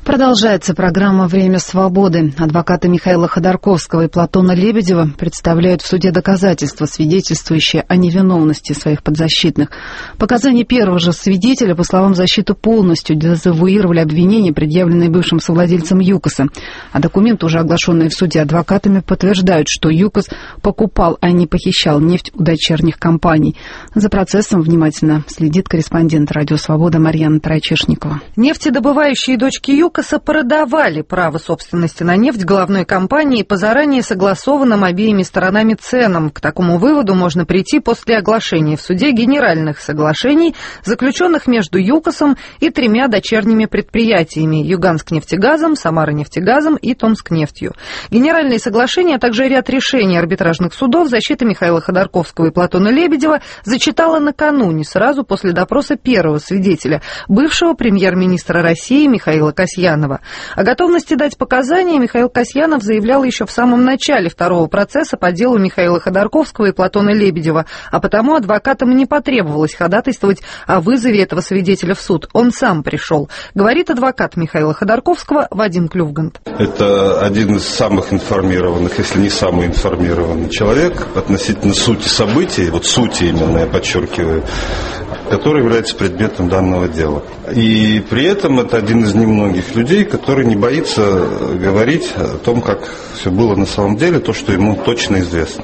Продолжается программа «Время свободы». Адвокаты Михаила Ходорковского и Платона Лебедева представляют в суде доказательства, свидетельствующие о невиновности своих подзащитных. Показания первого же свидетеля, по словам защиты, полностью дезавуировали обвинения, предъявленные бывшим совладельцем ЮКОСа. А документы, уже оглашенные в суде адвокатами, подтверждают, что ЮКОС покупал, а не похищал нефть у дочерних компаний. За процессом внимательно следит корреспондент «Радио Свобода» Марьяна Тарачешникова. Нефтедобывающие дочки ЮКОСа продавали право собственности на нефть головной компании по заранее согласованным обеими сторонами ценам. К такому выводу можно прийти после оглашения в суде генеральных соглашений, заключенных между ЮКОСом и 3 дочерними предприятиями – Юганскнефтегазом, Самаранефтегазом и Томскнефтью. Генеральные соглашения, а также ряд решений арбитражных судов защита Михаила Ходорковского и Платона Лебедева зачитала накануне, сразу после допроса первого свидетеля, бывшего премьер-министра России Михаила Касьянова. О готовности дать показания Михаил Касьянов заявлял еще в самом начале второго процесса по делу Михаила Ходорковского и Платона Лебедева, а потому адвокатам не потребовалось ходатайствовать о вызове этого свидетеля в суд. Он сам пришел, говорит адвокат Михаила Ходорковского Вадим Клювгант. Это один из самых информированных, если не самый информированный человек относительно сути событий, вот сути именно, я подчеркиваю, который является предметом данного дела. И при этом это один из немногих людей, который не боится говорить о том, как все было на самом деле, то, что ему точно известно.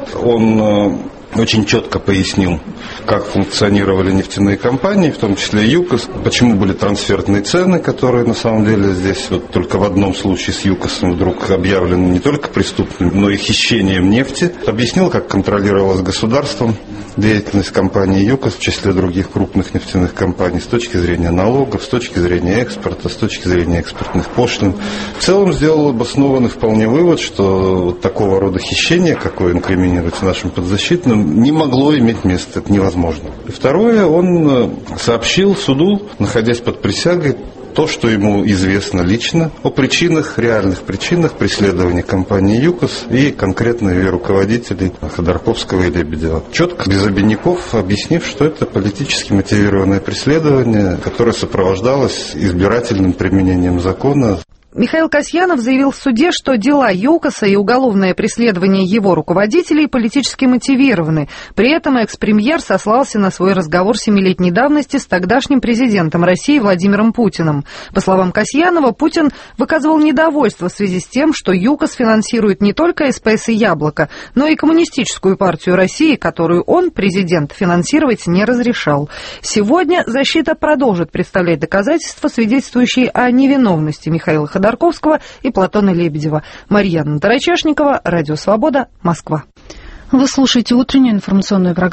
Он очень четко пояснил, как функционировали нефтяные компании, в том числе ЮКОС, почему были трансферные цены, которые на самом деле здесь вот только в одном случае с ЮКОСом вдруг объявлены не только преступным, но и хищением нефти. Объяснил, как контролировалось государством деятельность компании ЮКОС, в числе других крупных нефтяных компаний, с точки зрения налогов, с точки зрения экспорта, с точки зрения экспортных пошлин. В целом сделал обоснованный вполне вывод, что вот такого рода хищение, какое инкриминируется нашим подзащитным, не могло иметь место, это невозможно. И второе, он сообщил суду, находясь под присягой, то, что ему известно лично о причинах, реальных причинах преследования компании ЮКОС и конкретно ее руководителей Ходорковского и Лебедева. Четко, без обиняков, объяснив, что это политически мотивированное преследование, которое сопровождалось избирательным применением закона. Михаил Касьянов заявил в суде, что дела ЮКОСа и уголовное преследование его руководителей политически мотивированы. При этом экс-премьер сослался на свой разговор 7-летней давности с тогдашним президентом России Владимиром Путиным. По словам Касьянова, Путин выказывал недовольство в связи с тем, что ЮКОС финансирует не только СПС и Яблоко, но и Коммунистическую партию России, которую он, президент, финансировать не разрешал. Сегодня защита продолжит представлять доказательства, свидетельствующие о невиновности Михаила Ходорковского и Платона Лебедева. Марьяна Тарачешникова, Радио Свобода, Москва. Вы слушаете утреннюю информационную программу